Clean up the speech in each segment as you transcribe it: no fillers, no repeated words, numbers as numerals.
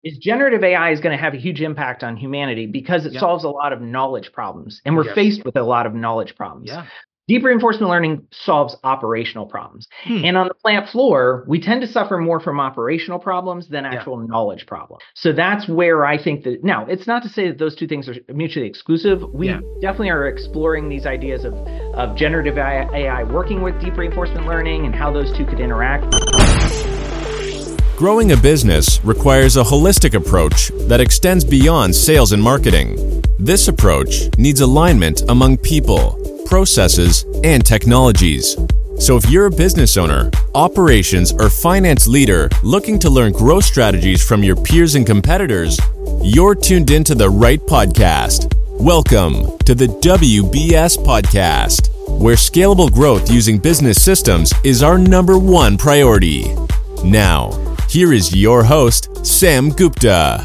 is generative AI is going to have a huge impact on humanity because it Yeah. solves a lot of knowledge problems, and we're Yes. faced with a lot of knowledge problems. Yeah. Deep reinforcement learning solves operational problems. And on the plant floor, we tend to suffer more from operational problems than actual knowledge problems. So that's where I think that, now, it's not to say that those two things are mutually exclusive. We definitely are exploring these ideas of generative AI working with deep reinforcement learning and how those two could interact. Growing a business requires a holistic approach that extends beyond sales and marketing. This approach needs alignment among people, processes, and technologies. So if you're a business owner, operations, or finance leader looking to learn growth strategies from your peers and competitors, you're tuned into the right podcast. Welcome to the WBS Podcast, where scalable growth using business systems is our number one priority. Now, here is your host, Sam Gupta.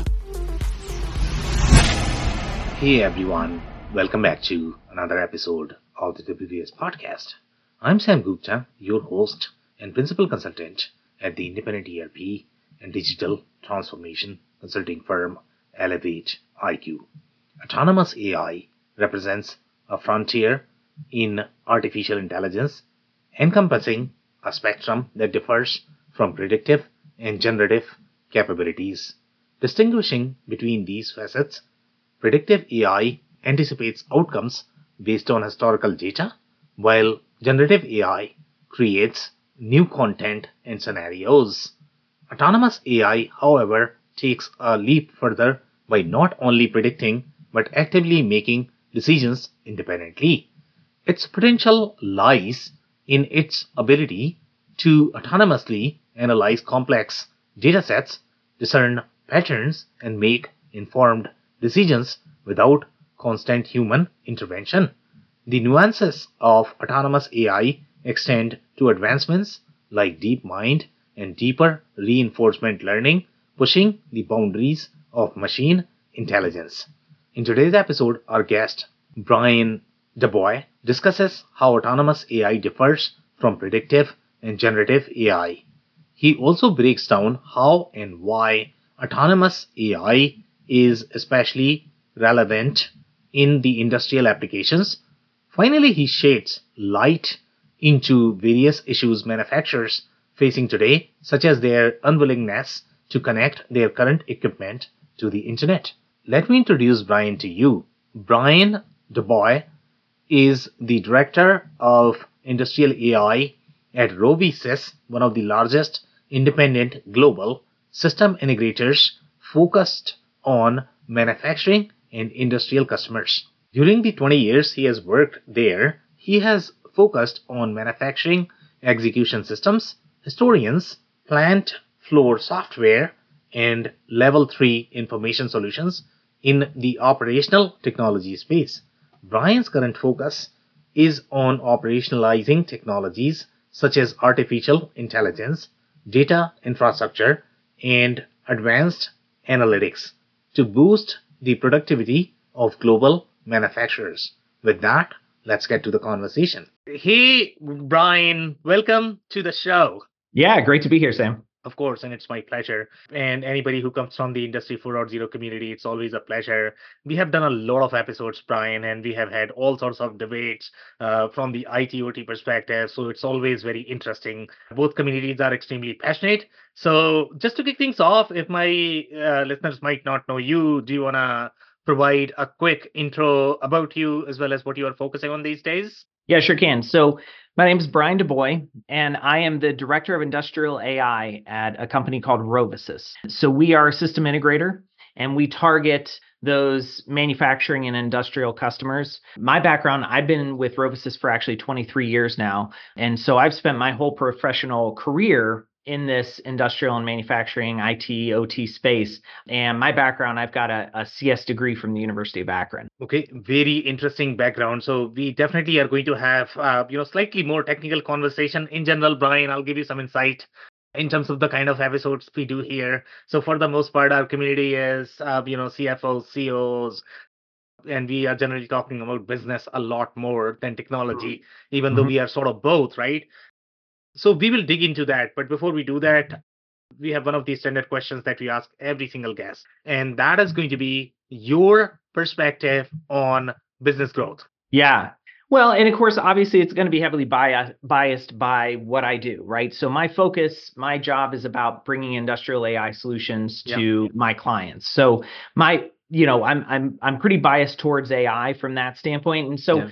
Hey everyone, welcome back to another episode of the WBS Podcast. I'm Sam Gupta, your host and principal consultant at the independent ERP and digital transformation consulting firm Elevate IQ. Autonomous AI represents a frontier in artificial intelligence encompassing a spectrum that differs from predictive and generative capabilities. Distinguishing between these facets, predictive AI anticipates outcomes based on historical data, while generative AI creates new content and scenarios. Autonomous AI, however, takes a leap further by not only predicting but actively making decisions independently. Its potential lies in its ability to autonomously analyze complex datasets, discern patterns, and make informed decisions without constant human intervention. The nuances of autonomous AI extend to advancements like DeepMind and deeper reinforcement learning, pushing the boundaries of machine intelligence. In today's episode, our guest, Brian Dubois, discusses how autonomous AI differs from predictive and generative AI. He also breaks down how and why autonomous AI is especially relevant in the industrial applications. Finally, he sheds light into various issues manufacturers facing today, such as their unwillingness to connect their current equipment to the internet. Let me introduce Brian to you. Brian Dubois is the Director of Industrial AI at Robisys, one of the largest independent global system integrators focused on manufacturing and industrial customers. During the 20 years he has worked there, he has focused on manufacturing execution systems, historians, plant floor software, and level 3 information solutions in the operational technology space. Brian's current focus is on operationalizing technologies such as artificial intelligence, data infrastructure, and advanced analytics to boost the productivity of global manufacturers. With that, let's get to the conversation. Hey, Brian, welcome to the show. Yeah, great to be here, Sam. Of course, and it's my pleasure. And anybody who comes from the Industry 4.0 community, it's always a pleasure. We have done a lot of episodes, Brian, and we have had all sorts of debates from the IT/OT perspective. So it's always very interesting. Both communities are extremely passionate. So just to kick things off, if my listeners might not know you, do you want to provide a quick intro about you as well as what you are focusing on these days? Yeah, sure can. So my name is Brian Dubois, and I am the Director of Industrial AI at a company called Robisys. So we are a system integrator, and we target those manufacturing and industrial customers. My background, I've been with Robisys for actually 23 years now. And so I've spent my whole professional career in this industrial and manufacturing IT, OT space. And my background, I've got a CS degree from the University of Akron. Okay, very interesting background. So we definitely are going to have, slightly more technical conversation. In general, Brian, I'll give you some insight in terms of the kind of episodes we do here. So for the most part, our community is, CFOs, CEOs, and we are generally talking about business a lot more than technology, even though we are sort of both, right? So we will dig into that. But before we do that, we have one of these standard questions that we ask every single guest, and that is going to be your perspective on business growth. Yeah. Well, and of course, obviously, it's going to be heavily biased by what I do, right? So my focus, my job is about bringing industrial AI solutions to my clients. So I'm pretty biased towards AI from that standpoint, and so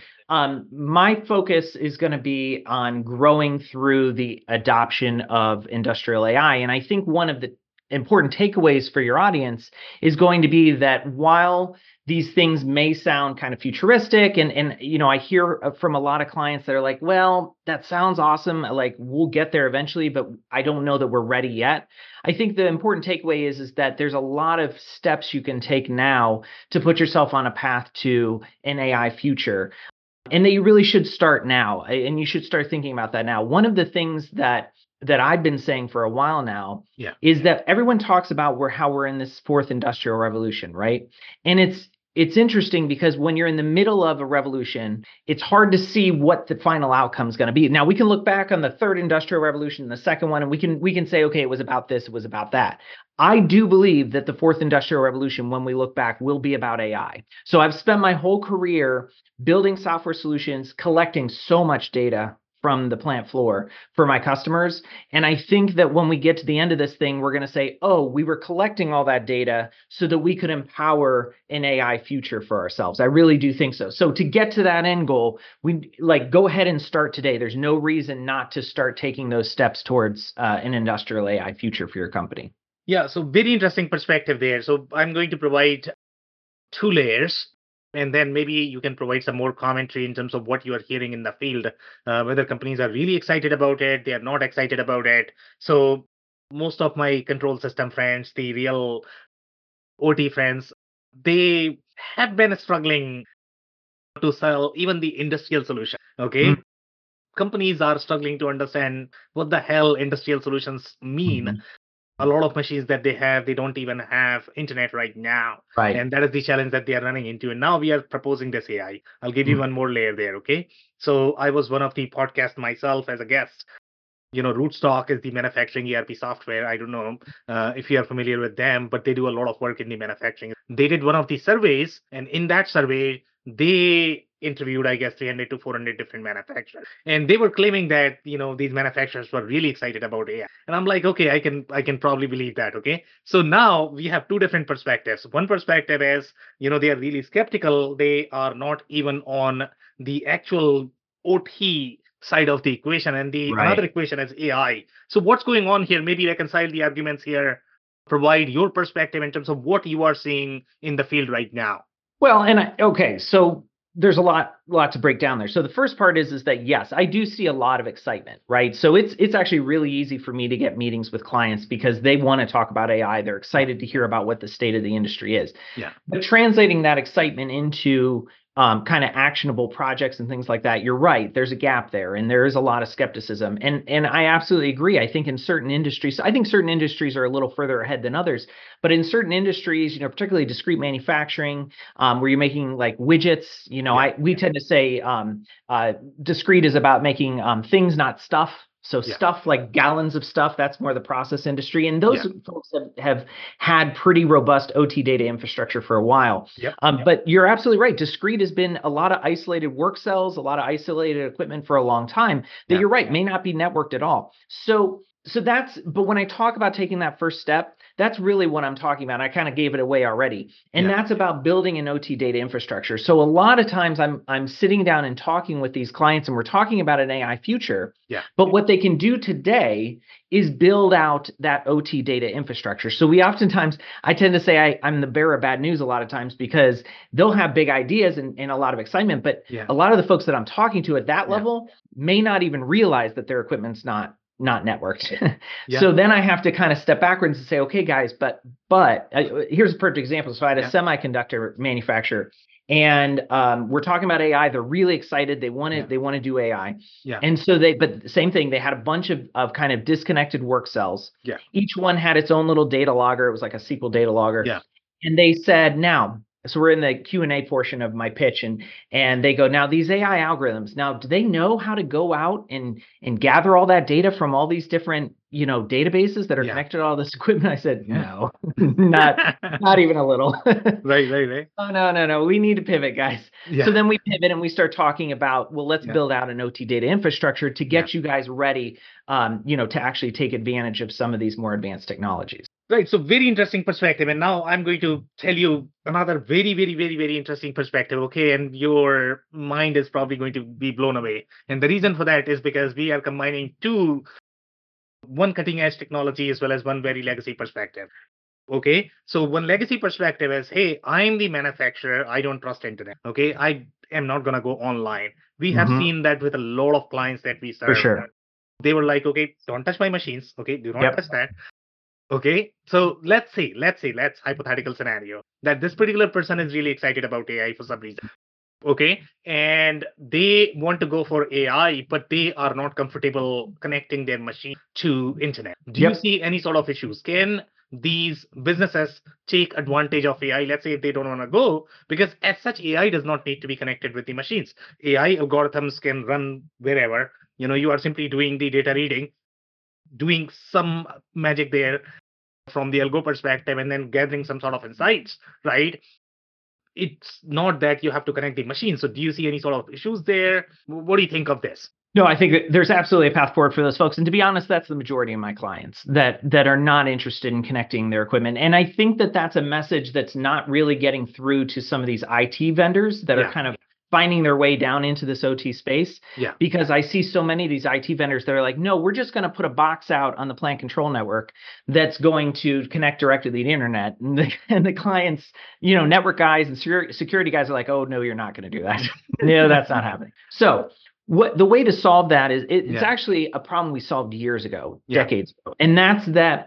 my focus is going to be on growing through the adoption of industrial AI. And I think one of the important takeaways for your audience is going to be that while these things may sound kind of futuristic, and I hear from a lot of clients that are like, well, that sounds awesome, like we'll get there eventually, but I don't know that we're ready yet. I think the important takeaway is that there's a lot of steps you can take now to put yourself on a path to an AI future, and that you really should start now, and you should start thinking about that now. One of the things that I've been saying for a while now is that everyone talks about how we're in this fourth industrial revolution, right? And it's interesting because when you're in the middle of a revolution, it's hard to see what the final outcome is going to be. Now, we can look back on the third industrial revolution, the second one, and we can say, okay, it was about this, it was about that. I do believe that the fourth industrial revolution, when we look back, will be about AI. So I've spent my whole career building software solutions, collecting so much data from the plant floor for my customers. And I think that when we get to the end of this thing, we're going to say, oh, we were collecting all that data so that we could empower an AI future for ourselves. I really do think so. So to get to that end goal, we go ahead and start today. There's no reason not to start taking those steps towards an industrial AI future for your company. Yeah, so very interesting perspective there. So I'm going to provide two layers, and then maybe you can provide some more commentary in terms of what you are hearing in the field, whether companies are really excited about it, they are not excited about it. So most of my control system friends, the real OT friends, they have been struggling to sell even the industrial solution. Okay. Mm-hmm. Companies are struggling to understand what the hell industrial solutions mean. Mm-hmm. A lot of machines that they have, they don't even have internet right now. Right. And that is the challenge that they are running into. And now we are proposing this AI. I'll give you one more layer there, okay? So I was one of the podcasts myself as a guest. Rootstock is the manufacturing ERP software. I don't know if you are familiar with them, but they do a lot of work in the manufacturing. They did one of the surveys, and in that survey, they interviewed, I guess, 300 to 400 different manufacturers. And they were claiming that, these manufacturers were really excited about AI. And I'm like, okay, I can probably believe that, okay? So now we have two different perspectives. One perspective is, they are really skeptical. They are not even on the actual OT side of the equation. And the another equation is AI. So what's going on here? Maybe reconcile the arguments here, provide your perspective in terms of what you are seeing in the field right now. Well, so there's a lot to break down there. So the first part is that, yes, I do see a lot of excitement, right? So it's actually really easy for me to get meetings with clients because they want to talk about AI. They're excited to hear about what the state of the industry is. Yeah. But translating that excitement into kind of actionable projects and things like that, you're right. There's a gap there, and there is a lot of skepticism. And I absolutely agree. I think certain industries are a little further ahead than others. But in certain industries, particularly discrete manufacturing, where you're making like widgets, we tend to say discrete is about making things, not stuff. So stuff like gallons of stuff, that's more the process industry. And those folks have had pretty robust OT data infrastructure for a while. But you're absolutely right. Discrete has been a lot of isolated work cells, a lot of isolated equipment for a long time that you're right, may not be networked at all. So but when I talk about taking that first step, that's really what I'm talking about. I kind of gave it away already. And that's about building an OT data infrastructure. So a lot of times I'm sitting down and talking with these clients, and we're talking about an AI future. But what they can do today is build out that OT data infrastructure. So I tend to say I'm the bearer of bad news a lot of times because they'll have big ideas and a lot of excitement. But a lot of the folks that I'm talking to at that level may not even realize that their equipment's not networked. So then I have to kind of step backwards and say, okay, guys, but here's a perfect example. So I had a semiconductor manufacturer, and we're talking about AI. They're really excited. They want to do AI. And so but same thing, they had a bunch of kind of disconnected work cells. Each one had its own little data logger. It was like a SQL data logger. And they said, now, So we're in the Q&A portion of my pitch, and they go, now these AI algorithms, now do they know how to go out and gather all that data from all these different, databases that are connected to all this equipment? I said, no, not even a little. Right. Oh, no. We need to pivot, guys. So then we pivot and we start talking about, well, let's build out an OT data infrastructure to get you guys ready, to actually take advantage of some of these more advanced technologies. Right. So very interesting perspective. And now I'm going to tell you another very, very, very, very interesting perspective. Okay. And your mind is probably going to be blown away. And the reason for that is because we are combining one cutting edge technology as well as one very legacy perspective. Okay. So one legacy perspective is, hey, I'm the manufacturer. I don't trust internet. Okay. I am not going to go online. We have seen that with a lot of clients that we serve. For sure. They were like, okay, don't touch my machines. Okay. Do not touch that. Okay, so let's hypothetical scenario that this particular person is really excited about AI for some reason. Okay, and they want to go for AI, but they are not comfortable connecting their machine to internet. Do you see any sort of issues? Can these businesses take advantage of AI? Let's say if they don't want to go, because as such, AI does not need to be connected with the machines. AI algorithms can run wherever. You are simply doing the data reading, doing some magic there from the algo perspective, and then gathering some sort of insights, right? It's not that you have to connect the machine. So do you see any sort of issues there? What do you think of this? No, I think that there's absolutely a path forward for those folks. And to be honest, that's the majority of my clients that are not interested in connecting their equipment. And I think that that's a message that's not really getting through to some of these IT vendors that are kind of finding their way down into this OT space. Because I see so many of these IT vendors that are like, no, we're just going to put a box out on the plant control network that's going to connect directly to the internet. And the clients, network guys and security guys are like, oh, no, you're not going to do that. No, that's not happening. So the way to solve that is it's actually a problem we solved years ago, decades ago. And that's that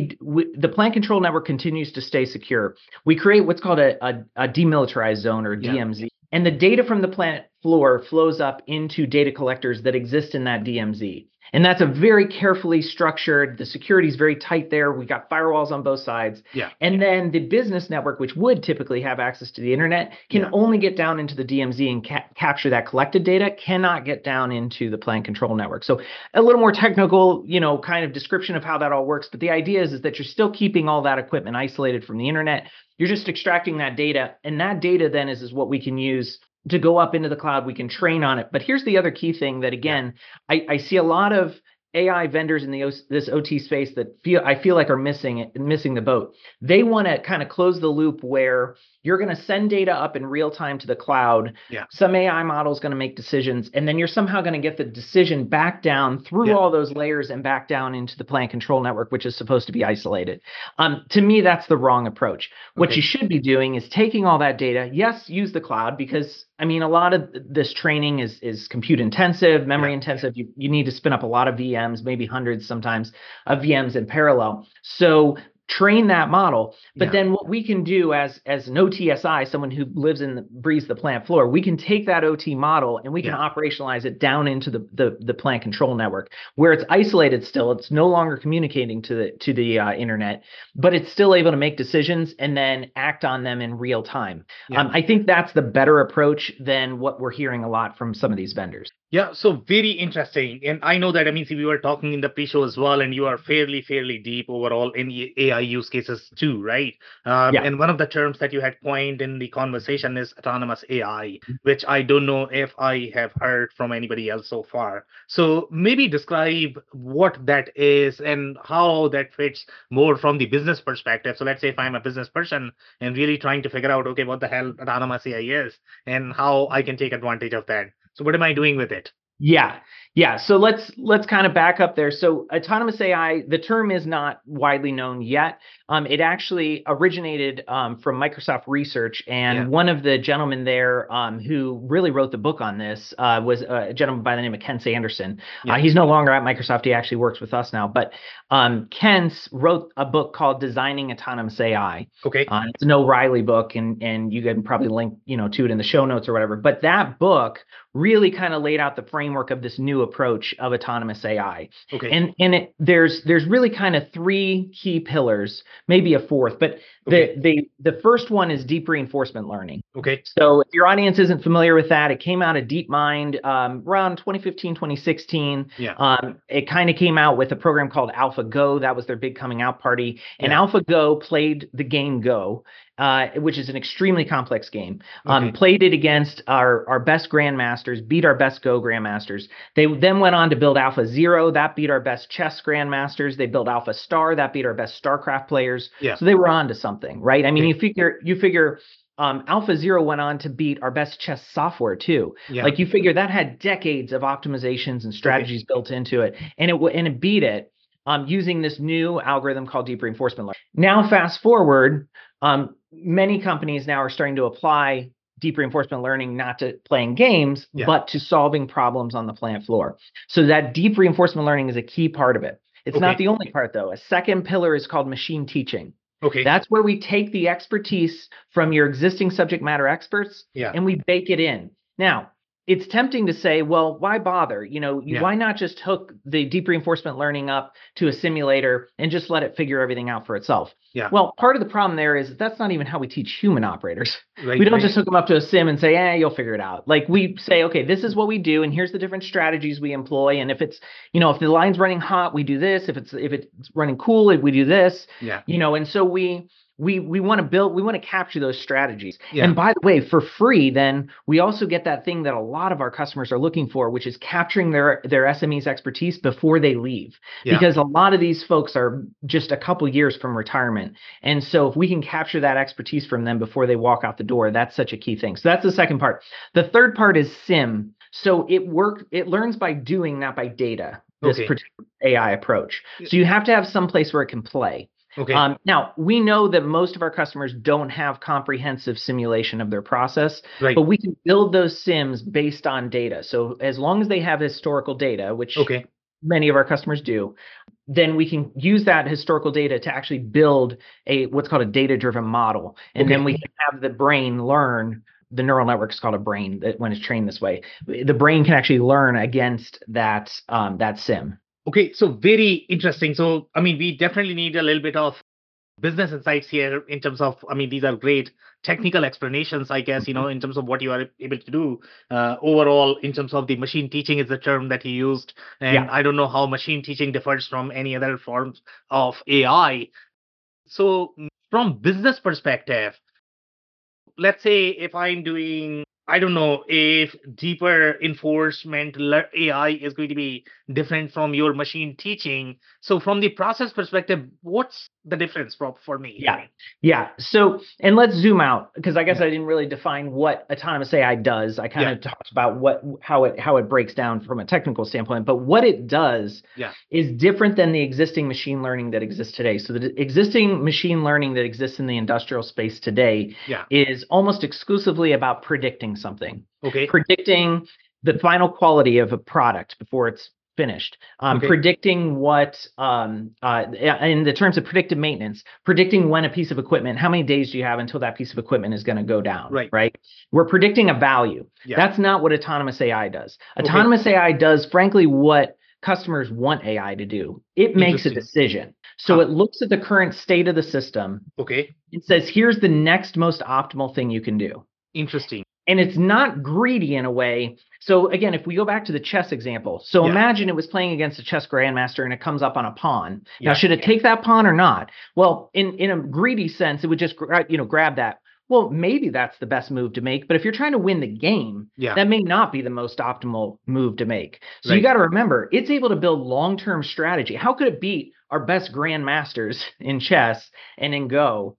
the plant control network continues to stay secure. We create what's called a demilitarized zone, or DMZ. And the data from the plant floor flows up into data collectors that exist in that DMZ. And that's a very carefully structured, the security is very tight there. We got firewalls on both sides. And then the business network, which would typically have access to the internet, can only get down into the DMZ and capture that collected data, cannot get down into the plant control network. So a little more technical, kind of description of how that all works. But the idea is that you're still keeping all that equipment isolated from the internet. You're just extracting that data. And that data then is what we can use to go up into the cloud. We can train on it. But here's the other key thing that, again, I see a lot of AI vendors in this OT space that I feel like are missing the boat. They want to kind of close the loop where you're going to send data up in real time to the cloud. Some AI model is going to make decisions, and then you're somehow going to get the decision back down through all those layers and back down into the plant control network, which is supposed to be isolated. To me, that's the wrong approach. What you should be doing is taking all that data. Yes, use the cloud, because a lot of this training is compute intensive, memory intensive. You need to spin up a lot of VMs, maybe hundreds sometimes of VMs in parallel. So train that model. But then what we can do as an OTSI, someone who lives and breathes the plant floor, we can take that OT model and we can operationalize it down into the plant control network, where it's isolated still. It's no longer communicating to the internet, but it's still able to make decisions and then act on them in real time. I think that's the better approach than what we're hearing a lot from some of these vendors. Yeah, so very interesting. And I know that, we were talking in the pre-show as well, and you are fairly deep overall in the AI use cases too, right? And one of the terms that you had coined in the conversation is autonomous AI, which I don't know if I have heard from anybody else so far. So maybe describe what that is and how that fits more from the business perspective. So let's say if I'm a business person and really trying to figure out, okay, what the hell autonomous AI is and how I can take advantage of that. So what am I doing with it? Yeah. So let's kind of back up there. So autonomous AI, the term is not widely known yet. It actually originated from Microsoft Research, and one of the gentlemen there who really wrote the book on this was a gentleman by the name of Ken Sanderson. He's no longer at Microsoft. He actually works with us now. But Ken wrote a book called Designing Autonomous AI. It's an O'Reilly book, and you can probably link to it in the show notes or whatever. But that book really kind of laid out the framework framework of this new approach of autonomous AI. Okay. And there's really kind of three key pillars, maybe a fourth, but the first one is deep reinforcement learning. Okay. So if your audience isn't familiar with that, it came out of DeepMind around 2015, 2016. Yeah. It kind of came out with a program called AlphaGo. That was their big coming out party. And AlphaGo played the game Go, which is an extremely complex game. Played it against our best grandmasters, beat our best Go grandmasters. They then went on to build AlphaZero. That beat our best chess grandmasters. They built AlphaStar. That beat our best StarCraft players. Yeah. So they were on to something, right? I mean, you figure AlphaZero went on to beat our best chess software too. Yeah. Like you figure that had decades of optimizations and strategies built into it, and it beat it using this new algorithm called deep reinforcement learning. Now, fast forward, many companies now are starting to apply deep reinforcement learning not to playing games, but to solving problems on the plant floor. So that deep reinforcement learning is a key part of it. It's not the only part, though. A second pillar is called machine teaching. Okay. That's where we take the expertise from your existing subject matter experts and we bake it in. Now, it's tempting to say, well, why bother? Why not just hook the deep reinforcement learning up to a simulator and just let it figure everything out for itself? Yeah. Well, part of the problem there is that's not even how we teach human operators. We don't just hook them up to a sim and say, you'll figure it out. Like we say, okay, this is what we do, and here's the different strategies we employ. And if it's, if the line's running hot, we do this. If it's running cool, we do this. Yeah. And so we want to capture those strategies. Yeah. And by the way, for free, then we also get that thing that a lot of our customers are looking for, which is capturing their SMEs expertise before they leave. Yeah. Because a lot of these folks are just a couple years from retirement. And so if we can capture that expertise from them before they walk out the door, that's such a key thing. So that's the second part. The third part is sim. So it learns by doing, not by data, this particular AI approach. So you have to have some place where it can play. Okay. Now, we know that most of our customers don't have comprehensive simulation of their process, but we can build those sims based on data. So as long as they have historical data, which many of our customers do, then we can use that historical data to actually build what's called a data-driven model. And then we can have the brain learn. The neural network is called a brain that when it's trained this way. The brain can actually learn against that sim. Okay, so very interesting. So, we definitely need a little bit of business insights here in terms of, these are great technical explanations, I guess, in terms of what you are able to do. Overall, in terms of the machine teaching is the term that he used. And I don't know how machine teaching differs from any other forms of AI. So from business perspective, let's say if I'm doing, I don't know, if deeper enforcement AI is going to be different from your machine teaching. So from the process perspective, what's the difference for me? Yeah. So, and let's zoom out, because I guess I didn't really define what autonomous AI does. I kind of talked about how it breaks down from a technical standpoint, but what it does is different than the existing machine learning that exists today. So the existing machine learning that exists in the industrial space today is almost exclusively about predicting something. Predicting the final quality of a product before it's finished, predicting what, in the terms of predictive maintenance, predicting when a piece of equipment, how many days do you have until that piece of equipment is going to go down, right? We're predicting a value. That's not what autonomous AI does. Autonomous AI does, frankly, what customers want AI to do. It makes a decision. So it looks at the current state of the system. It says, here's the next most optimal thing you can do. Interesting. And it's not greedy in a way. So again, if we go back to the chess example, so imagine it was playing against a chess grandmaster and it comes up on a pawn. Now, should it take that pawn or not? Well, in a greedy sense, it would just grab that. Well, maybe that's the best move to make. But if you're trying to win the game, that may not be the most optimal move to make. So you got to remember, it's able to build long-term strategy. How could it beat our best grandmasters in chess and in Go?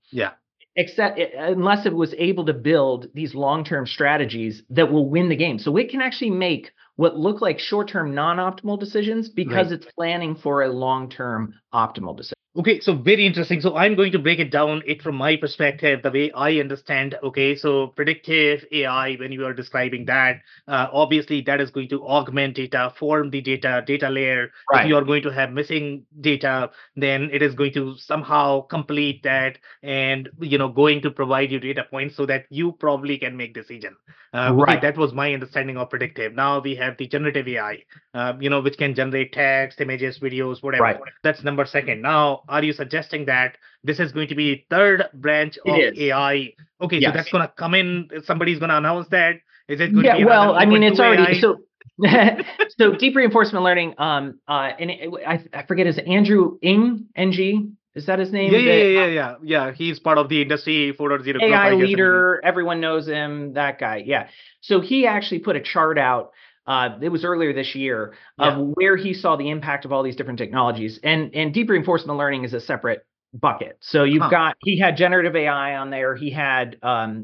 Unless it was able to build these long-term strategies that will win the game. So it can actually make what look like short-term non-optimal decisions because it's planning for a long-term optimal decision. Okay, so very interesting. So I'm going to break it down it from my perspective, the way I understand. Okay, so predictive AI, when you are describing that, obviously that is going to augment data, form the data layer. If Right. you are going to have missing data, then it is going to somehow complete that and going to provide you data points so that you probably can make decision. Okay, Right. that was my understanding of predictive. Now we have the generative AI, which can generate text, images, videos, whatever. Right. That's number second. Now, are you suggesting that this is going to be third branch It of is. AI? Okay, so Yes. that's gonna come in. Somebody's gonna announce that. Is it going to Yeah. be another Well, I mean, open it's to already AI? so. So deep reinforcement learning. I forget, is Andrew Ng? Is that his Yeah, name? yeah, yeah, yeah, yeah. Yeah, he's part of the industry 4.0 group, AI I guess. leader, everyone knows him, that guy. Yeah. So he actually put a chart out. It was earlier this year Yeah. of where he saw the impact of all these different technologies. And deep reinforcement learning is a separate bucket. So Huh. he had generative AI on there. He had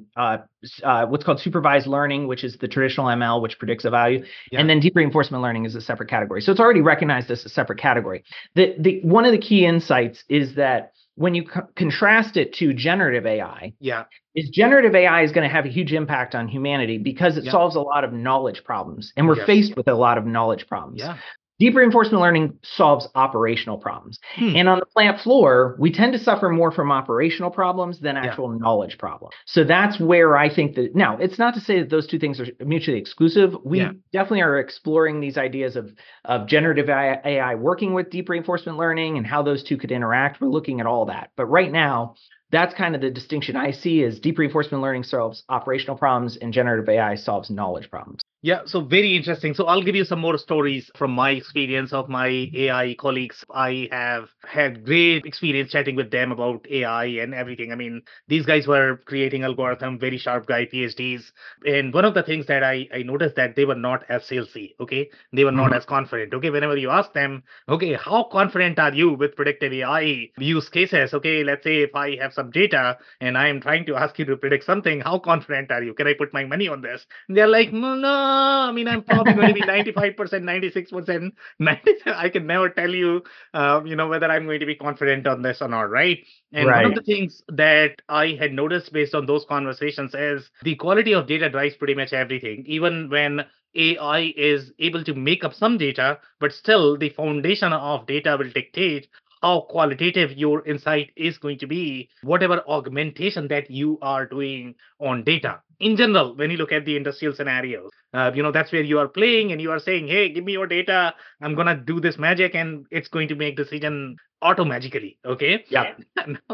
what's called supervised learning, which is the traditional ML, which predicts a value. Yeah. And then deep reinforcement learning is a separate category. So it's already recognized as a separate category. The one of the key insights is that when you contrast it to generative AI, Yeah. is generative AI is going to have a huge impact on humanity because it Yeah. solves a lot of knowledge problems. And we're Yes. faced with a lot of knowledge problems. Yeah. Deep reinforcement learning solves operational problems. And on the plant floor, we tend to suffer more from operational problems than actual knowledge problems. So that's where I think that, now, it's not to say that those two things are mutually exclusive. We definitely are exploring these ideas of generative AI working with deep reinforcement learning and how those two could interact. We're looking at all that. But right now, that's kind of the distinction I see, is deep reinforcement learning solves operational problems and generative AI solves knowledge problems. Yeah, so very interesting. So I'll give you some more stories from my experience of my AI colleagues. I have had great experience chatting with them about AI and everything. I mean, these guys were creating algorithm, very sharp guy, PhDs. And one of the things that I noticed that they were not as salesy, okay? They were not as confident, okay? Whenever you ask them, okay, how confident are you with predictive AI use cases? Okay, let's say if I have some data and I am trying to ask you to predict something, how confident are you? Can I put my money on this? And they're like, no, I mean, I'm probably going to be 95%, 96%, 97. I can never tell you, whether I'm going to be confident on this or not, right? And one of the things that I had noticed based on those conversations is the quality of data drives pretty much everything. Even when AI is able to make up some data, but still the foundation of data will dictate how qualitative your insight is going to be, whatever augmentation that you are doing on data. In general, when you look at the industrial scenarios, that's where you are playing and you are saying, hey, give me your data. I'm going to do this magic and it's going to make decision automagically. Okay. Yeah. Now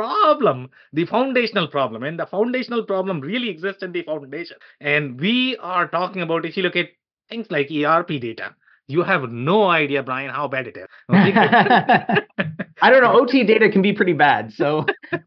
the foundational problem, and the foundational problem really exists in the foundation. And we are talking about, if you look at things like ERP data, you have no idea, Brian, how bad it is. Okay? I don't know. OT data can be pretty bad. So,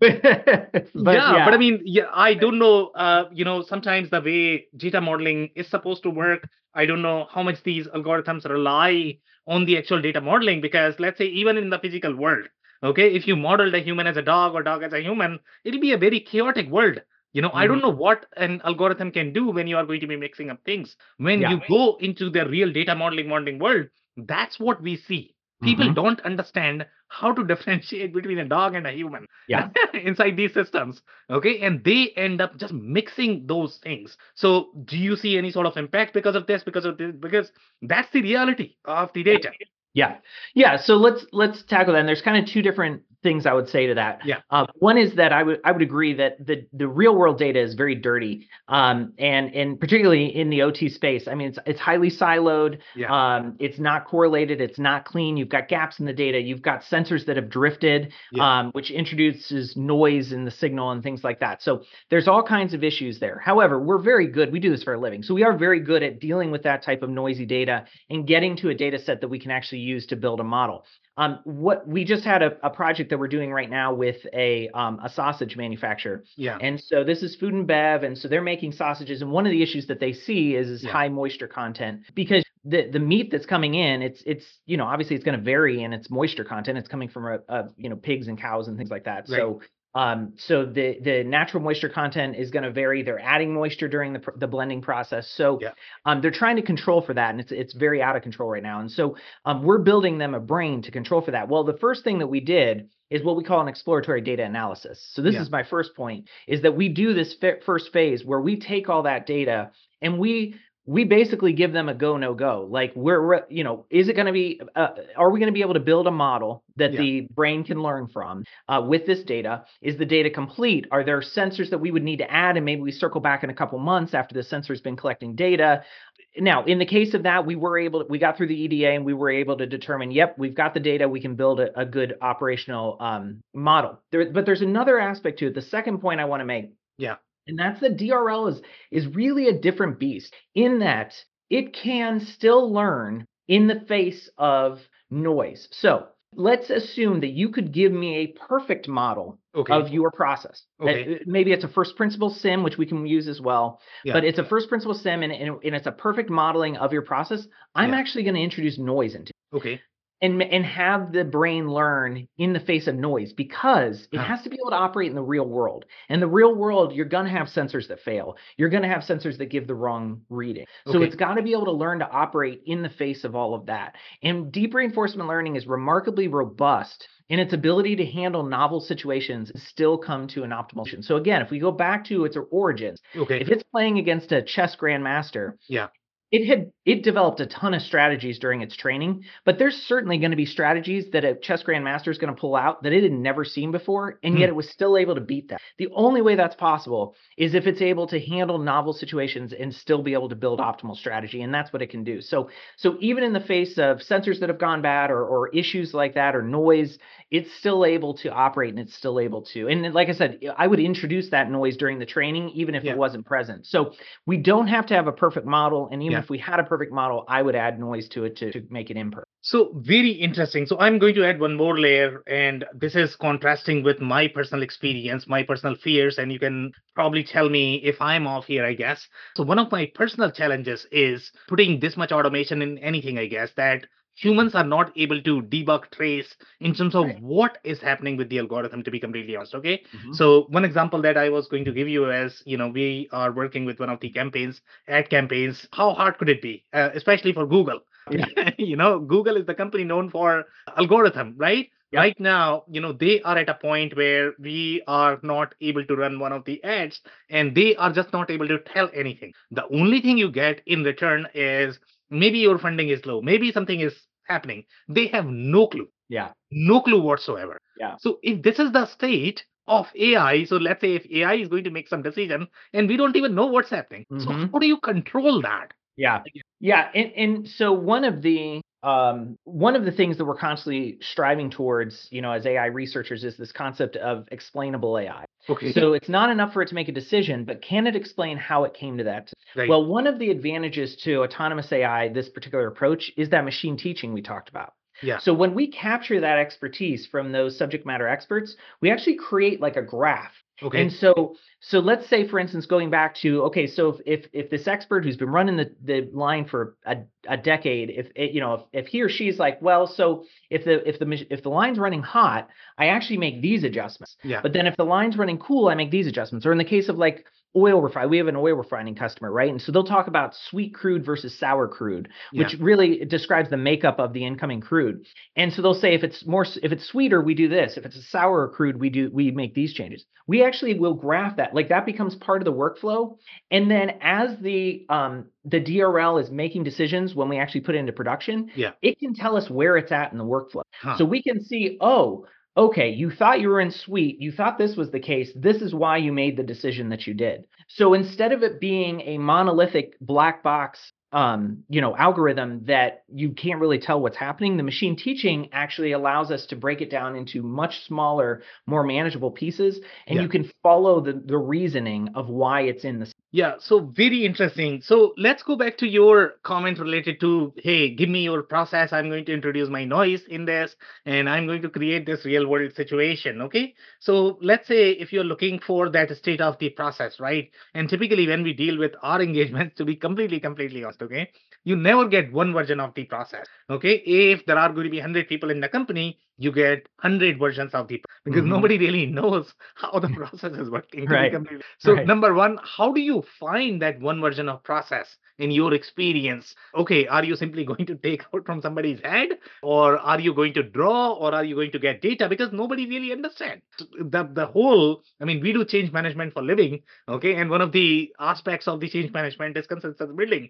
but I mean, I don't know. Sometimes the way data modeling is supposed to work, I don't know how much these algorithms rely on the actual data modeling, because let's say even in the physical world, okay, if you modeled a human as a dog or dog as a human, it'll be a very chaotic world. I don't know what an algorithm can do when you are going to be mixing up things. When you go into the real data modeling world, that's what we see. People don't understand how to differentiate between a dog and a human inside these systems. Okay. And they end up just mixing those things. So do you see any sort of impact because of this? Because that's the reality of the data. Yeah. So let's tackle that. And there's kind of two different things I would say to that. One is that I would agree that the real world data is very dirty, and particularly in the OT space. I mean, it's highly siloed. It's not correlated. It's not clean. You've got gaps in the data. You've got sensors that have drifted, which introduces noise in the signal and things like that. So there's all kinds of issues there. However, we're very good. We do this for a living, so we are very good at dealing with that type of noisy data and getting to a data set that we can actually use to build a model. What we just had a project that we're doing right now with a sausage manufacturer. And so this is food and bev, and so they're making sausages. And one of the issues that they see is high moisture content, because the meat that's coming in, it's obviously it's going to vary in its moisture content. It's coming from pigs and cows and things like that. So So the natural moisture content is going to vary. They're adding moisture during the blending process. So they're trying to control for that, and it's very out of control right now. And so we're building them a brain to control for that. Well, the first thing that we did is what we call an exploratory data analysis. So this is my first point, is that we do this first phase where we take all that data and we basically give them a go, no go. Like we're is it going to be, are we going to be able to build a model that the brain can learn from with this data? Is the data complete? Are there sensors that we would need to add? And maybe we circle back in a couple months after the sensor's been collecting data. Now, in the case of that, we got through the EDA and we were able to determine, yep, we've got the data. We can build a good operational model. But there's another aspect to it. The second point I want to make. And that's that DRL is really a different beast in that it can still learn in the face of noise. So let's assume that you could give me a perfect model of your process. Maybe it's a first principle sim, which we can use as well. But it's a first principle sim and it's a perfect modeling of your process. I'm actually going to introduce noise into it. And have the brain learn in the face of noise, because it has to be able to operate in the real world. In the real world, you're going to have sensors that fail. You're going to have sensors that give the wrong reading. So it's got to be able to learn to operate in the face of all of that. And deep reinforcement learning is remarkably robust in its ability to handle novel situations and still come to an optimal solution. So again, if we go back to its origins, if it's playing against a chess grandmaster, it developed a ton of strategies during its training, but there's certainly going to be strategies that a chess grandmaster is going to pull out that it had never seen before, and yet it was still able to beat that. The only way that's possible is if it's able to handle novel situations and still be able to build optimal strategy, and that's what it can do. So even in the face of sensors that have gone bad or issues like that or noise, it's still able to operate and it's still able to. And like I said, I would introduce that noise during the training, even if it wasn't present. So we don't have to have a perfect model, and even if we had a perfect model, I would add noise to it to make it imperfect. So very interesting. So I'm going to add one more layer, and this is contrasting with my personal experience, my personal fears, and you can probably tell me if I'm off here, I guess. So one of my personal challenges is putting this much automation in anything, I guess, that humans are not able to debug, trace in terms of what is happening with the algorithm, to be completely honest. So one example that I was going to give you is, we are working with one of the ad campaigns. How hard could it be, especially for Google? Google is the company known for algorithm, right? Right now, they are at a point where we are not able to run one of the ads, and they are just not able to tell anything. The only thing you get in return is maybe your funding is low, maybe something is happening. They have no clue. No clue whatsoever. So if this is the state of AI, so let's say if AI is going to make some decision and we don't even know what's happening. So how do you control that? And so one of the things that we're constantly striving towards, as AI researchers, is this concept of explainable AI. So it's not enough for it to make a decision, but can it explain how it came to that? Well, one of the advantages to autonomous AI, this particular approach, is that machine teaching we talked about. So when we capture that expertise from those subject matter experts, we actually create like a graph. And so let's say, for instance, going back to, so if this expert who's been running the line for a decade, if he or she's like, well, so if the line's running hot, I actually make these adjustments. But then if the line's running cool, I make these adjustments. Or in the case of like oil refining, we have an oil refining customer, right? And so they'll talk about sweet crude versus sour crude, which really describes the makeup of the incoming crude. And so they'll say if it's sweeter, we do this. If it's a sour crude, we make these changes. We actually will graph that. Like that becomes part of the workflow. And then as the DRL is making decisions when we actually put it into production, it can tell us where it's at in the workflow. So we can see, okay, you thought you were in sweet. You thought this was the case. This is why you made the decision that you did. So instead of it being a monolithic black box, algorithm that you can't really tell what's happening, the machine teaching actually allows us to break it down into much smaller, more manageable pieces, and you can follow the reasoning of why it's in the. So very interesting. So let's go back to your comment related to, hey, give me your process. I'm going to introduce my noise in this, and I'm going to create this real world situation. Okay. So let's say if you're looking for that state of the process, right? And typically when we deal with our engagements, to be completely honest, okay, you never get one version of the process. Okay. If there are going to be 100 people in the company, you get 100 versions of the, because nobody really knows how the process is working. Right. So Right. number one, how do you find that one version of process in your experience? Okay, are you simply going to take out from somebody's head, or are you going to draw, or are you going to get data? Because nobody really understands the whole. I mean, we do change management for living, okay, and one of the aspects of the change management is consensus building.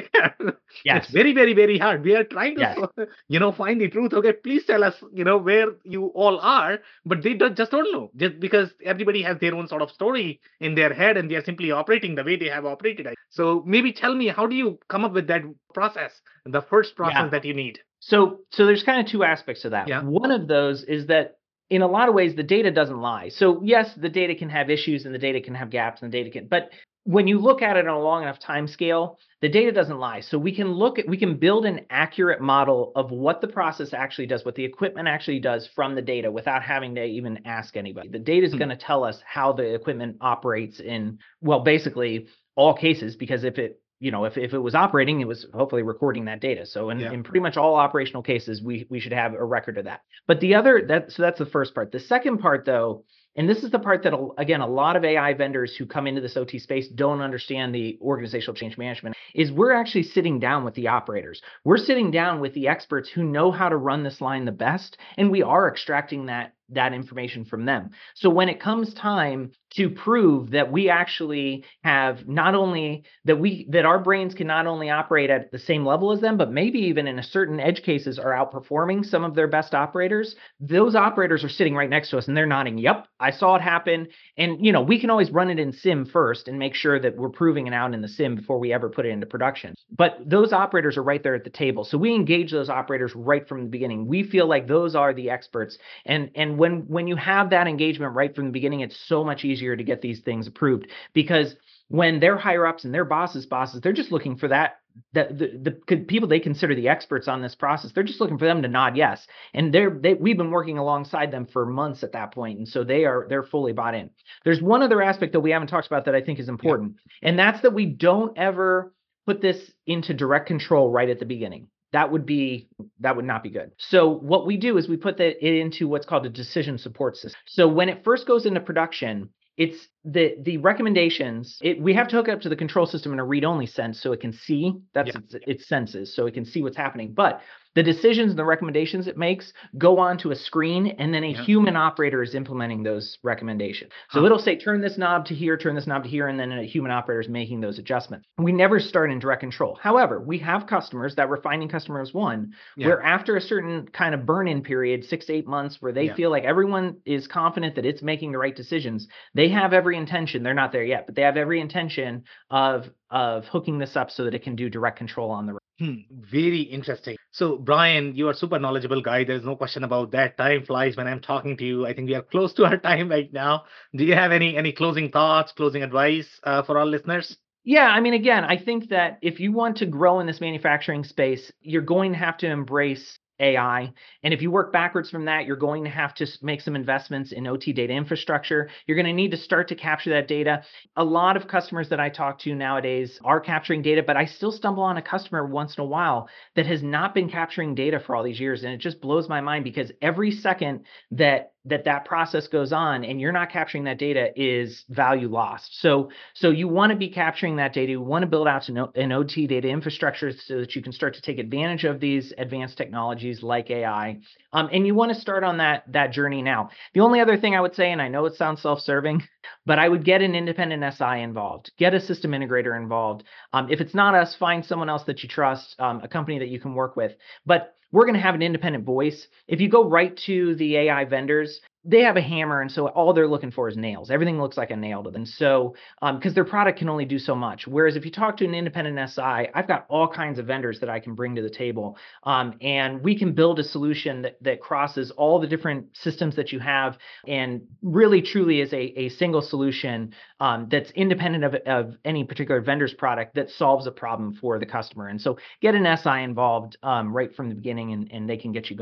It's Yes. very, very, very hard. We are trying Yes. to find the truth. Okay, please tell us, where you all are, but they just don't know, just because everybody has their own sort of story in their head, and they are simply operating the way they have operated. So maybe tell me, how do you come up with that process, the first process Yeah. that you need? So there's kind of two aspects to that. Yeah. One of those is that in a lot of ways, the data doesn't lie. So yes, the data can have issues and the data can have gaps and the data can, but when you look at it on a long enough time scale, the data doesn't lie. So we can build an accurate model of what the process actually does, what the equipment actually does from the data without having to even ask anybody. The data is going to tell us how the equipment operates in, well, basically all cases, because if it was operating, it was hopefully recording that data. So in pretty much all operational cases, we should have a record of that. But that's the first part. The second part, though, and this is the part that, again, a lot of AI vendors who come into this OT space don't understand the organizational change management, is we're actually sitting down with the operators. We're sitting down with the experts who know how to run this line the best, and we are extracting that information from them. So when it comes time to prove that we actually have not only that our brains can not only operate at the same level as them, but maybe even in a certain edge cases are outperforming some of their best operators, those operators are sitting right next to us and they're nodding, yep, I saw it happen. And we can always run it in sim first and make sure that we're proving it out in the sim before we ever put it into production. But those operators are right there at the table. So we engage those operators right from the beginning. We feel like those are the experts. And when you have that engagement right from the beginning, it's so much easier to get these things approved, because when their higher ups and their bosses, they're just looking for the people they consider the experts on this process. They're just looking for them to nod yes. And we've been working alongside them for months at that point. And so they're fully bought in. There's one other aspect that we haven't talked about that I think is important. Yeah. And that's that we don't ever put this into direct control right at the beginning. That would not be good. So what we do is we put it into what's called a decision support system. So when it first goes into production, it's the recommendations. We have to hook it up to the control system in a read-only sense, so it can see. That's its senses, so it can see what's happening. But the decisions and the recommendations it makes go onto a screen, and then a human operator is implementing those recommendations. So it'll say, turn this knob to here, and then a human operator is making those adjustments. We never start in direct control. However, we have customers that we're finding customers where after a certain kind of burn-in period, 6 to 8 months, where they feel like everyone is confident that it's making the right decisions, they have every intention. They're not there yet, but they have every intention of hooking this up so that it can do direct control on the road. Very interesting. So, Brian, you are super knowledgeable guy. There's no question about that. Time flies when I'm talking to you. I think we are close to our time right now. Do you have any closing thoughts, closing advice for our listeners? Yeah, I mean, again, I think that if you want to grow in this manufacturing space, you're going to have to embrace AI. And if you work backwards from that, you're going to have to make some investments in OT data infrastructure. You're going to need to start to capture that data. A lot of customers that I talk to nowadays are capturing data, but I still stumble on a customer once in a while that has not been capturing data for all these years. And it just blows my mind, because every second that process goes on and you're not capturing that data is value lost. So you want to be capturing that data. You want to build out an OT data infrastructure so that you can start to take advantage of these advanced technologies like AI. And you want to start on that journey now. The only other thing I would say, and I know it sounds self-serving, but I would get an independent SI involved, get a system integrator involved. If it's not us, find someone else that you trust, a company that you can work with. But we're going to have an independent voice. If you go right to the AI vendors, they have a hammer, and so all they're looking for is nails. Everything looks like a nail to them. So, because their product can only do so much. Whereas if you talk to an independent SI, I've got all kinds of vendors that I can bring to the table, and we can build a solution that crosses all the different systems that you have, and really truly is a single solution that's independent of any particular vendor's product that solves a problem for the customer. And so get an SI involved right from the beginning, and they can get you going.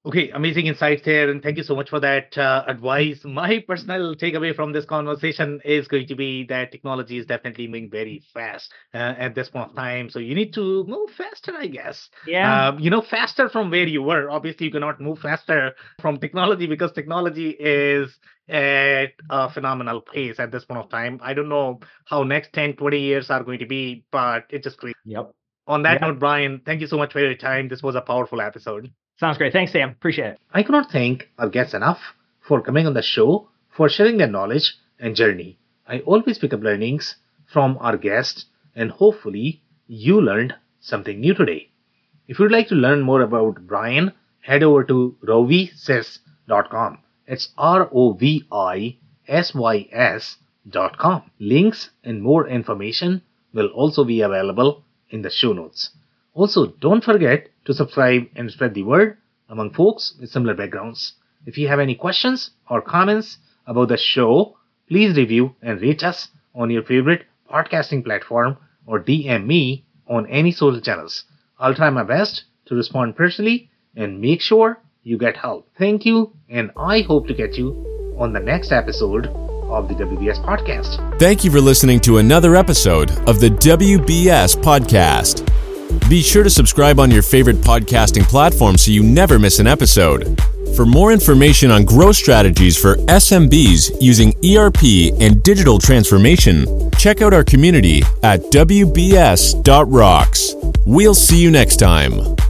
Okay, amazing insights there, and thank you so much for that advice. My personal takeaway from this conversation is going to be that technology is definitely moving very fast at this point of time. So you need to move faster, I guess. Yeah. Faster from where you were. Obviously, you cannot move faster from technology because technology is at a phenomenal pace at this point of time. I don't know how next 10, 20 years are going to be, but it's just great. Yep. On that Yeah. note, Brian, thank you so much for your time. This was a powerful episode. Sounds great. Thanks, Sam. Appreciate it. I cannot thank our guests enough for coming on the show, for sharing their knowledge and journey. I always pick up learnings from our guests, and hopefully you learned something new today. If you'd like to learn more about Brian, head over to rovisys.com. It's ROVISYS.com. Links and more information will also be available in the show notes. Also, don't forget to subscribe and spread the word among folks with similar backgrounds. If you have any questions or comments about the show, please review and rate us on your favorite podcasting platform or DM me on any social channels. I'll try my best to respond personally and make sure you get help. Thank you, and I hope to catch you on the next episode of the WBS Podcast. Thank you for listening to another episode of the WBS Podcast. Be sure to subscribe on your favorite podcasting platform so you never miss an episode. For more information on growth strategies for SMBs using ERP and digital transformation, check out our community at WBS.rocks. We'll see you next time.